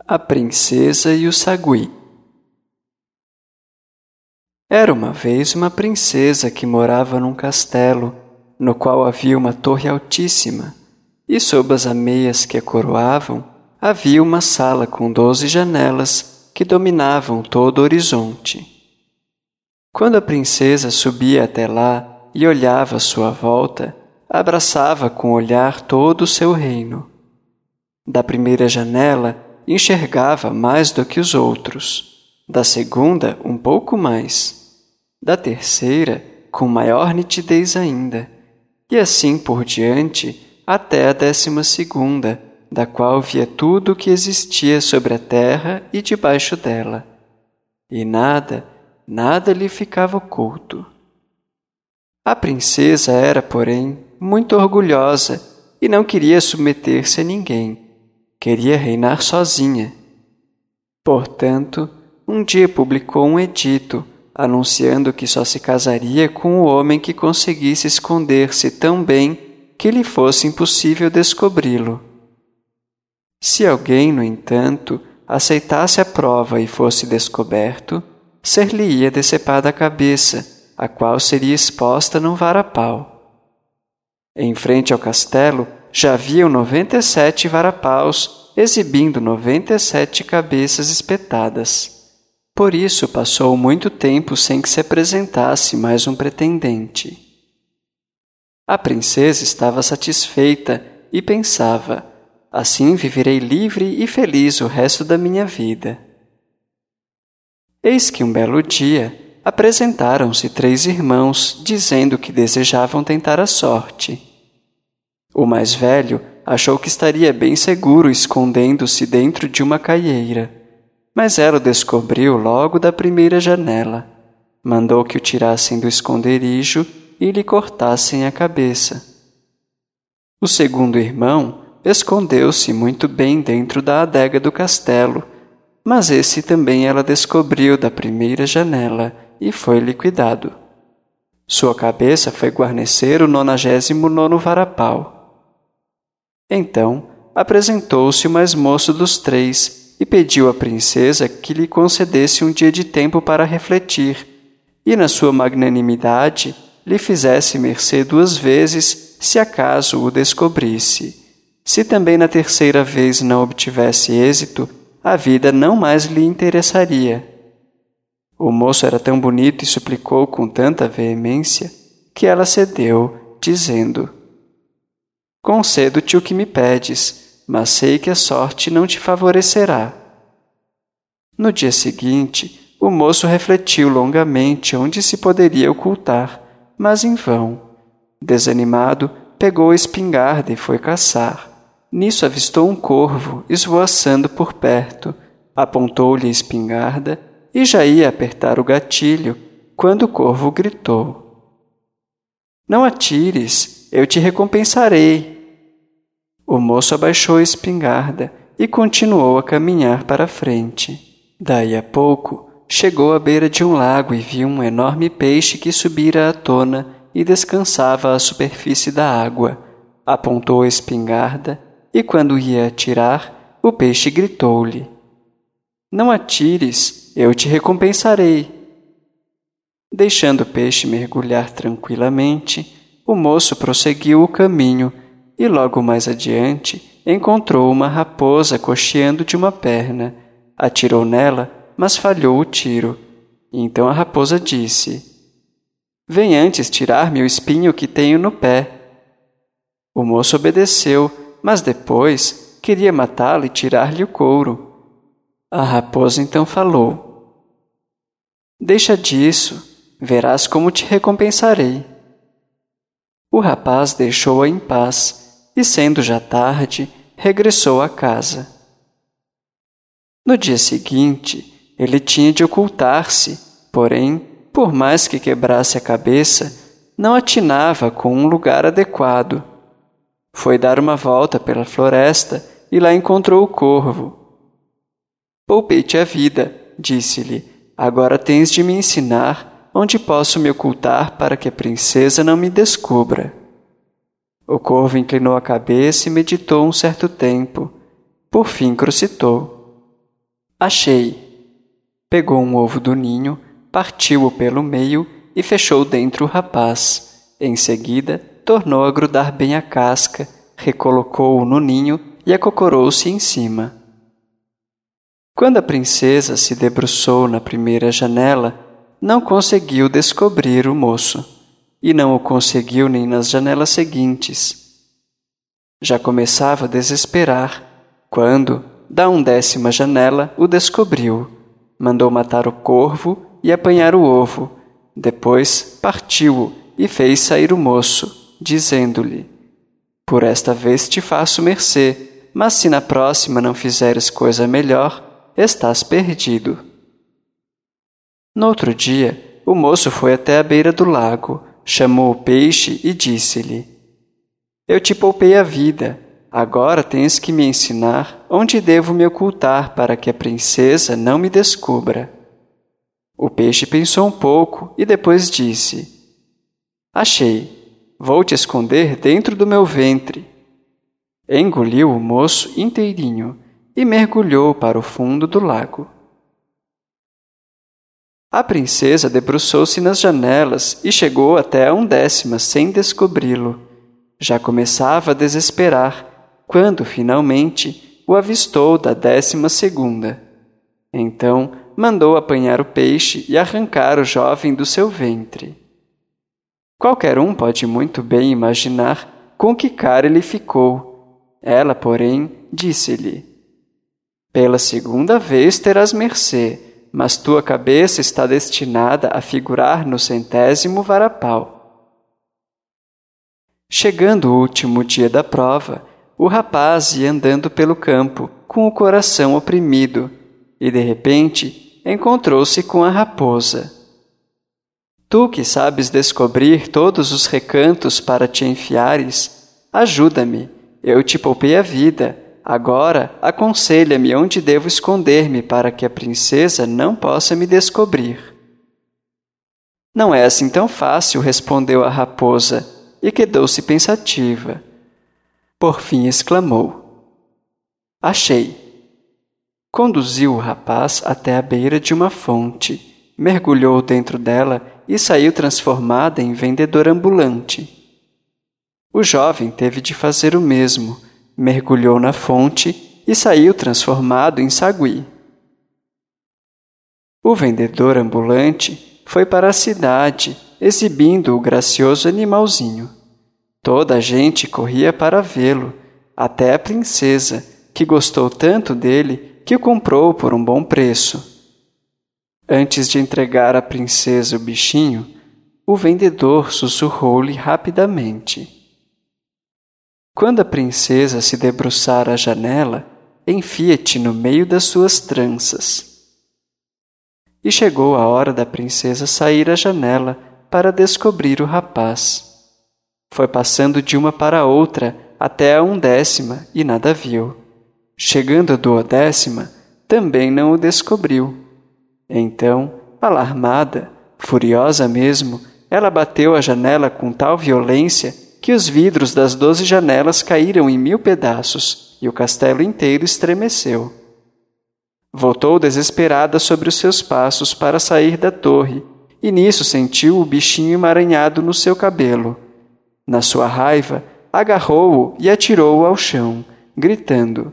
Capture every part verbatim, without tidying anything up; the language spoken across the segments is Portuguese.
A Princesa e o Sagui. Era uma vez uma princesa que morava num castelo, no qual havia uma torre altíssima, e sob as ameias que a coroavam, havia uma sala com doze janelas que dominavam todo o horizonte. Quando a princesa subia até lá e olhava à sua volta, abraçava com o olhar todo o seu reino. Da primeira janela, enxergava mais do que os outros, da segunda um pouco mais, da terceira com maior nitidez ainda, e assim por diante até a décima segunda, da qual via tudo o que existia sobre a terra e debaixo dela, e nada, nada lhe ficava oculto. A princesa era, porém, muito orgulhosa e não queria submeter-se a ninguém. Queria reinar sozinha. Portanto, um dia publicou um edito anunciando que só se casaria com o homem que conseguisse esconder-se tão bem que lhe fosse impossível descobri-lo. Se alguém, no entanto, aceitasse a prova e fosse descoberto, ser-lhe-ia decepada a cabeça, a qual seria exposta num varapau. Em frente ao castelo, já haviam noventa e sete varapaus, exibindo noventa e sete cabeças espetadas. Por isso passou muito tempo sem que se apresentasse mais um pretendente. A princesa estava satisfeita e pensava: assim viverei livre e feliz o resto da minha vida. Eis que um belo dia apresentaram-se três irmãos, dizendo que desejavam tentar a sorte. O mais velho achou que estaria bem seguro escondendo-se dentro de uma caieira, mas ela o descobriu logo da primeira janela. Mandou que o tirassem do esconderijo e lhe cortassem a cabeça. O segundo irmão escondeu-se muito bem dentro da adega do castelo, mas esse também ela descobriu da primeira janela e foi liquidado. Sua cabeça foi guarnecer o nonagésimo nono varapau. Então, apresentou-se o mais moço dos três e pediu à princesa que lhe concedesse um dia de tempo para refletir e, na sua magnanimidade, lhe fizesse mercê duas vezes se acaso o descobrisse. Se também na terceira vez não obtivesse êxito, a vida não mais lhe interessaria. O moço era tão bonito e suplicou com tanta veemência que ela cedeu, dizendo: concedo-te o que me pedes, mas sei que a sorte não te favorecerá. No dia seguinte, o moço refletiu longamente onde se poderia ocultar, mas em vão. Desanimado, pegou a espingarda e foi caçar. Nisso avistou um corvo esvoaçando por perto, apontou-lhe a espingarda e já ia apertar o gatilho, quando o corvo gritou: não atires, eu te recompensarei. O moço abaixou a espingarda e continuou a caminhar para a frente. Daí a pouco, chegou à beira de um lago e viu um enorme peixe que subira à tona e descansava à superfície da água. Apontou a espingarda e, quando ia atirar, o peixe gritou-lhe: não atires, eu te recompensarei. Deixando o peixe mergulhar tranquilamente, o moço prosseguiu o caminho e logo mais adiante encontrou uma raposa cocheando de uma perna. Atirou nela, mas falhou o tiro. Então a raposa disse: vem antes tirar-me o espinho que tenho no pé. O moço obedeceu, mas depois queria matá-la e tirar-lhe o couro. A raposa então falou: deixa disso, verás como te recompensarei. O rapaz deixou-a em paz e, sendo já tarde, regressou à casa. No dia seguinte, ele tinha de ocultar-se, porém, por mais que quebrasse a cabeça, não atinava com um lugar adequado. Foi dar uma volta pela floresta e lá encontrou o corvo. Poupei-te a vida, disse-lhe, agora tens de me ensinar onde posso me ocultar para que a princesa não me descubra. O corvo inclinou a cabeça e meditou um certo tempo. Por fim crocitou: Achei. Pegou um ovo do ninho, partiu-o pelo meio e fechou dentro o rapaz. Em seguida, tornou a grudar bem a casca, recolocou-o no ninho e acocorou-se em cima. Quando a princesa se debruçou na primeira janela, não conseguiu descobrir o moço, e não o conseguiu nem nas janelas seguintes. Já começava a desesperar, quando, da undécima janela, o descobriu. Mandou matar o corvo e apanhar o ovo. Depois partiu-o e fez sair o moço, dizendo-lhe: Por esta vez te faço mercê, mas se na próxima não fizeres coisa melhor, estás perdido. No outro dia, o moço foi até a beira do lago, chamou o peixe e disse-lhe: Eu te poupei a vida, agora tens que me ensinar onde devo me ocultar para que a princesa não me descubra. O peixe pensou um pouco e depois disse: Achei, vou te esconder dentro do meu ventre. Engoliu o moço inteirinho e mergulhou para o fundo do lago. A princesa debruçou-se nas janelas e chegou até a undécima sem descobri-lo. Já começava a desesperar, quando, finalmente, o avistou da décima segunda. Então, mandou apanhar o peixe e arrancar o jovem do seu ventre. Qualquer um pode muito bem imaginar com que cara ele ficou. Ela, porém, disse-lhe: Pela segunda vez terás mercê, mas tua cabeça está destinada a figurar no centésimo varapau. Chegando o último dia da prova, o rapaz ia andando pelo campo, com o coração oprimido, e de repente encontrou-se com a raposa. Tu que sabes descobrir todos os recantos para te enfiares, ajuda-me, eu te poupei a vida. Agora, aconselha-me onde devo esconder-me para que a princesa não possa me descobrir. Não é assim tão fácil, respondeu a raposa, e quedou-se pensativa. Por fim exclamou: Achei! Conduziu o rapaz até a beira de uma fonte, mergulhou dentro dela e saiu transformada em vendedor ambulante. O jovem teve de fazer o mesmo. Mergulhou na fonte e saiu transformado em sagui. O vendedor ambulante foi para a cidade, exibindo o gracioso animalzinho. Toda a gente corria para vê-lo, até a princesa, que gostou tanto dele que o comprou por um bom preço. Antes de entregar à princesa o bichinho, o vendedor sussurrou-lhe rapidamente: Quando a princesa se debruçar à janela, enfia-te no meio das suas tranças. E chegou a hora da princesa sair à janela para descobrir o rapaz. Foi passando de uma para outra até a undécima e nada viu. Chegando à duodécima, também não o descobriu. Então, alarmada, furiosa mesmo, ela bateu a janela com tal violência que os vidros das doze janelas caíram em mil pedaços e o castelo inteiro estremeceu. Voltou desesperada sobre os seus passos para sair da torre, e nisso sentiu o bichinho emaranhado no seu cabelo. Na sua raiva, agarrou-o e atirou-o ao chão, gritando: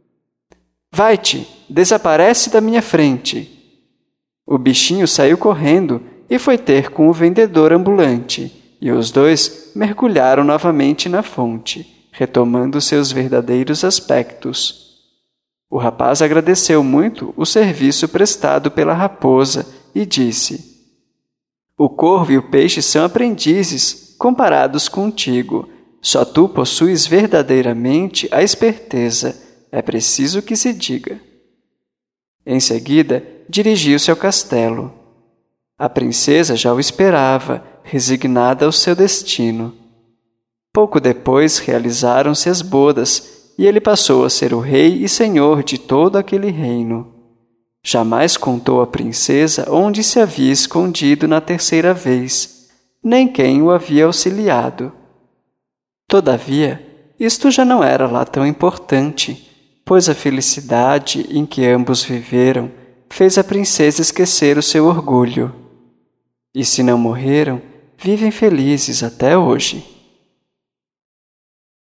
Vai-te, desaparece da minha frente! O bichinho saiu correndo e foi ter com o vendedor ambulante, e os dois mergulharam novamente na fonte, retomando seus verdadeiros aspectos. O rapaz agradeceu muito o serviço prestado pela raposa e disse: O corvo e o peixe são aprendizes comparados contigo. Só tu possuis verdadeiramente a esperteza. É preciso que se diga. Em seguida, dirigiu-se ao castelo. A princesa já o esperava, resignada ao seu destino. Pouco depois realizaram-se as bodas, e ele passou a ser o rei e senhor de todo aquele reino. Jamais contou à princesa onde se havia escondido na terceira vez, nem quem o havia auxiliado. Todavia, isto já não era lá tão importante. pois a felicidade em que ambos viveram fez a princesa esquecer o seu orgulho. E se não morreram, vivem felizes até hoje.